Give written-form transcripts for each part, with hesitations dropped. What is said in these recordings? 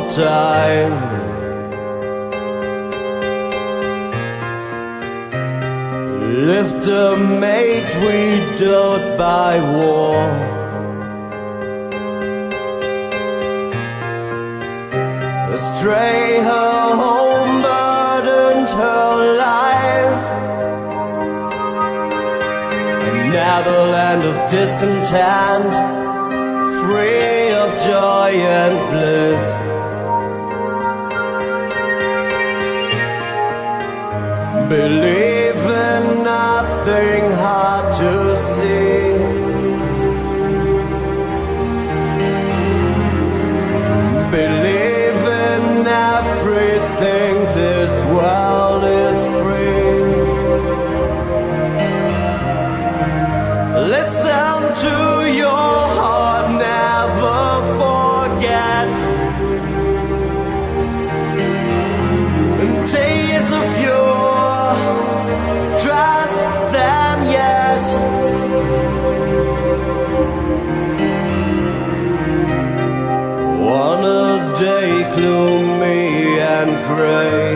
time. Lift a mate we don't by war. Astray her home burdened her life, and now the land of discontent, free of joy and bliss. Believe in nothing hard to see. Believe in everything, this world is free. Listen to your heart, never forget. And tears of your trust them yet. On a day gloomy and grey,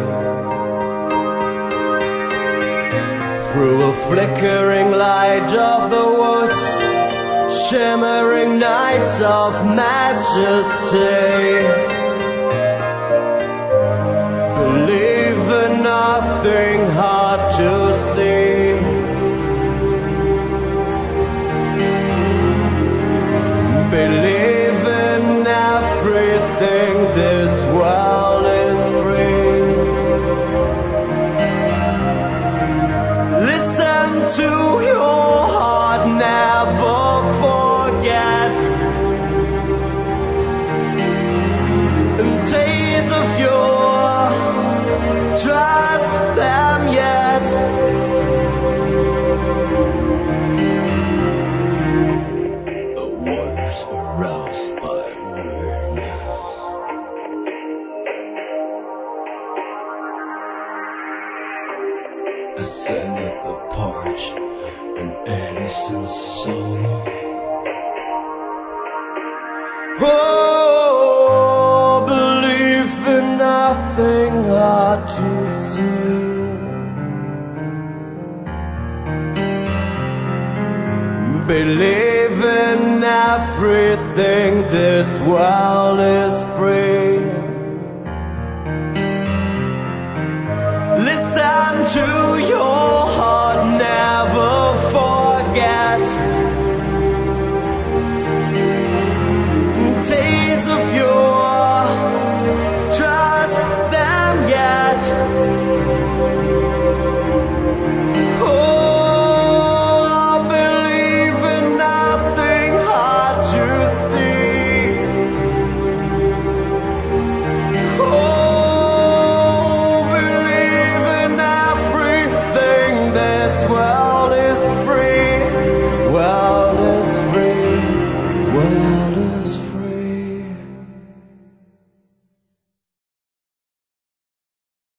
through a flickering light of the woods, shimmering nights of majesty, believe in nothing hard to see. Believe in everything, this world is free. Listen to your heart, never forget. And days of your trust them yet. The waters aroused by weariness, ascended the parched and innocent soul. Oh, believe in nothing hard to see. Believe in everything, this world is free.